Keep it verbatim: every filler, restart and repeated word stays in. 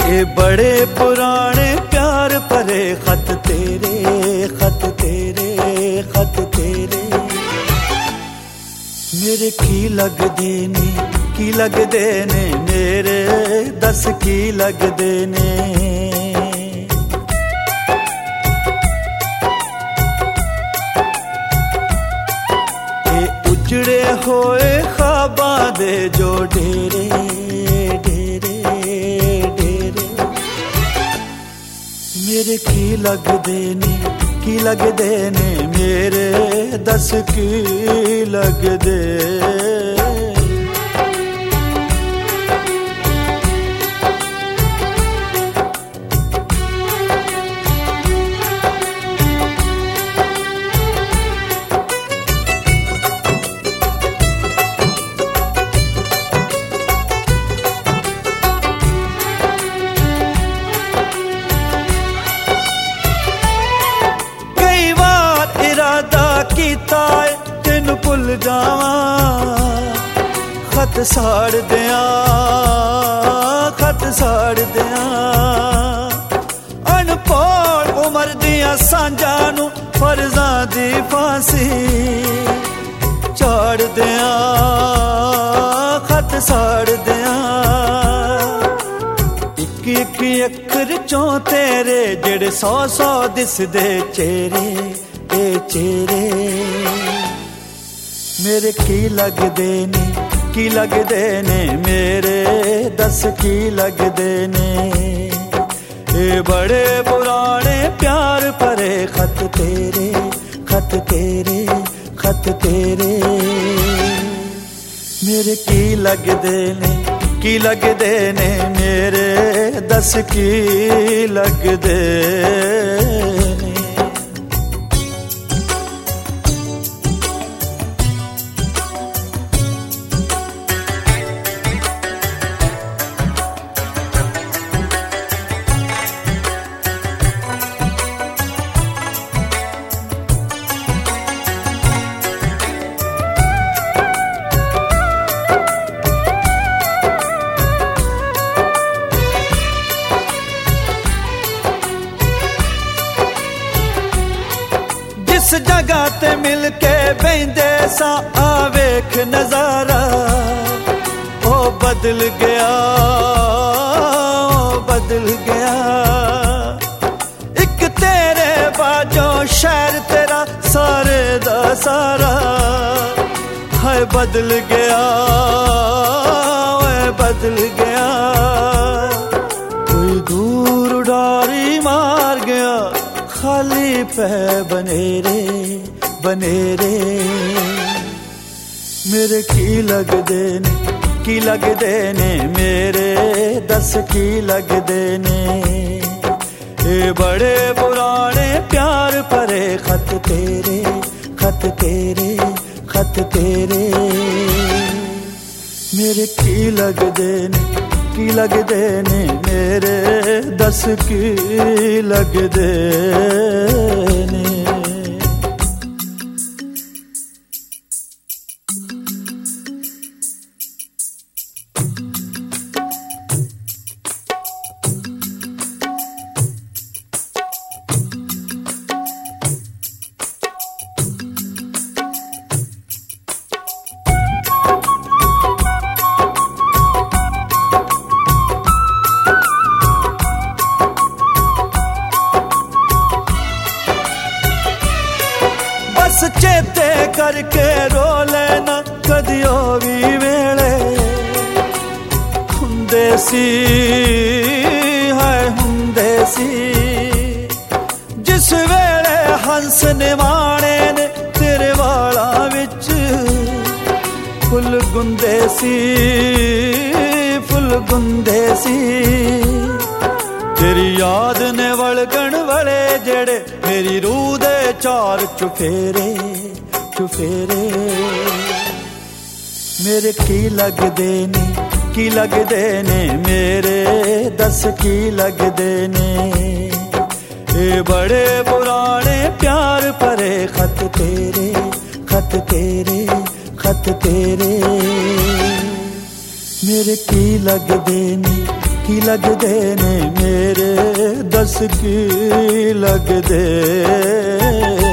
ये बड़े पुराने प्यार भरे खत तेरे, खत तेरे, खत तेरे मेरे की लगदे ने, की लगदे ने मेरे, दस की लगदे ने। ये उजड़े होए ख्वाबां दे जो डेरे, डेरे, डेरे मेरे की लगदे ने, की लगदे ने मेरे, दस की लगदे। तेन भुल जावा खत साड़ दिया, खत साड़ दिया अनपढ़ उमर दिया सांझां नूं फर्जां दी फांसी चाड़ दिया, खत साड़ दिया। इक इक अखर चों तेरे जेड़े सौ सौ दिसदे चेहरे, ए चेहरे मेरे की लगदे ने, की लगदे ने मेरे, दस की लगदे ने। ये बड़े पुराने प्यार भरे खत तेरे, खत तेरे, खत तेरे मेरे की लगदे ने, की लगदे ने मेरे, दस की लगदे ने। जिस जगह ते मिल के बहिंदे सा आवेख नजारा, ओ बदल गया, ओ बदल गया। एक तेरे बाजो शहर तेरा सारे दा सारा है बदल गया, ओए बदल गया। कोई दूर उड़ारी मार गया खाली पे बनेरे, बनेरे मेरे की लगदे ने, की लगदे ने मेरे, दस की लगदे ने। ये बड़े पुराने प्यार भरे खत तेरे, खत तेरे, खत तेरे मेरे की लगदे ने, की लगदे ने मेरे, दस की लगदे ने। बस चेते करके रो लेना कदियो भी वेले हुंदे सी, हाय हुंदे सी। जिस वेले हंस निवाणे ने तेरे वाला विच फुल गुंदे सी, फुल गुंदे सी। तेरी याद ने वलगण वाले जेड़े मेरी रूह दे चार चुफेरे, चुफेरे मेरे की लगदे ने, की लगदे ने मेरे, दस की लगदे ने। ये बड़े पुराने प्यार भरे खत तेरे, खत तेरे, खत तेरे मेरे की लगदे ने, की लगदे ने मेरे, दस की लगदे